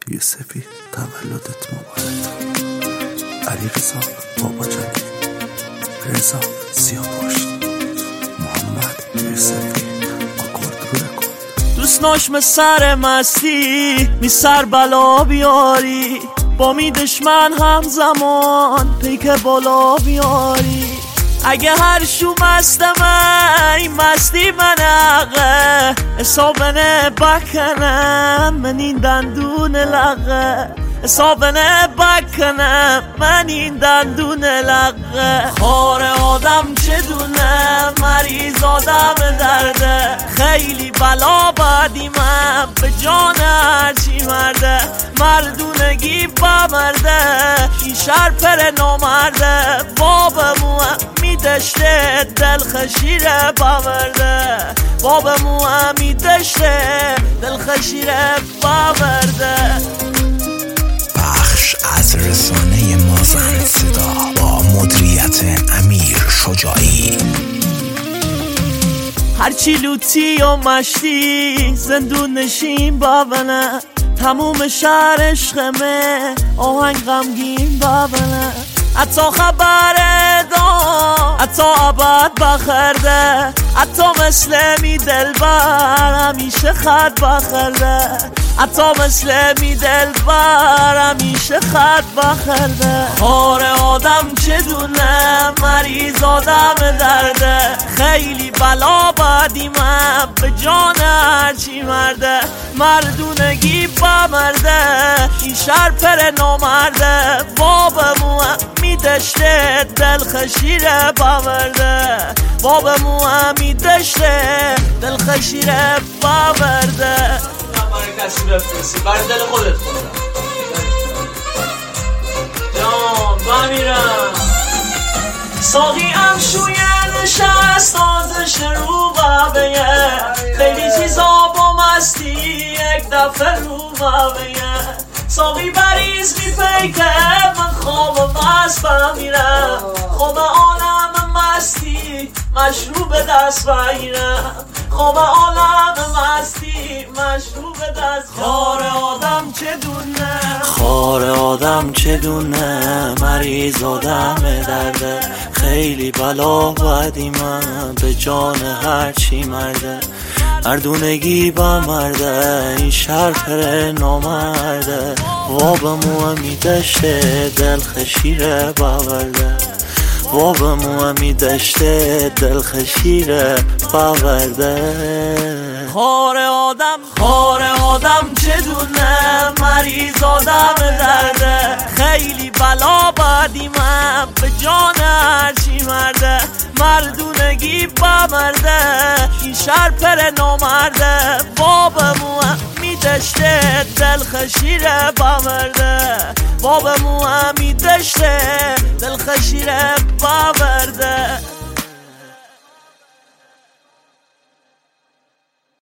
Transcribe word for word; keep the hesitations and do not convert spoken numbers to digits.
یوسفی تولدت مبارک. علی رضا بابا جانی، رضا سیاوش، محمد یوسفی آکورد رو رکورد. دوست ناشم سر مستی می سر بلا بیاری، با می دشمن همزمان پیک بالا بیاری. اگه هر شو مستم این مستی من اقه، حسابنه بکنم من این دندون لغه، حسابنه بکنم من این دندون لغه. خار آدم چه دونه مریض آدم درده، خیلی بلا بدی من به جان هرچی مرده. مردونگی با مرده این شهر پر نامرده، بابمو میدشته دل خشیره با مرده، بابمو میدشته دل خشیره با مرده. بخش از رسانه مازن صدا با مدیریت امیر شجاعی. هرچی لوتی و مشتی زندون نشین بابنه، تموم شهر عشقمه آهنگ غمگین بابنه. حتی خبر دام حتی عباد بخرده، حتی مثل می دلبر همیشه خط بخرده، حتی مثل می دلبر همیشه خط بخرده. خار آدم چه دونه مریض آدم درده، خیلی بلا بدی من به جان هرچی مرده. مردونگی با مرده این شهر پر نامرده، بابمو میدشته دل خشیره با مرده، بابمو میدشته دل خشیره با مرده. برای کسی بفرستی برای دل خودت خوندم جان بمیرم. ساقی هم شویه نشست آزش رو بابیه، خیلی چیزا با مستی یک دفعه رو بابیه. ساقی بریز میپیکه من خواب مست بمیرم، خواب عالم مستی مشروب دست بگیرم، خواب عالم مستی مشروب دست. خار آدم چه دونه خار آدم چه دونه مریض آدم درده، خیلی بلا بدی من به جان هرچی مرده. مردونگی با مرده این شهر پر نامرده، وابمو میدشته دل خشیره باورده، وابمو میدشته دل خشیره باورده. خار آدم خار آدم چه دونه مریض آدم درده، خیلی بلا بدی من به جان هرچی مرده. مردونگی با مرده این شهر پر نامرده، بابمو میدشته دل خشیره با مرده، بابمو میدشته دل خشیره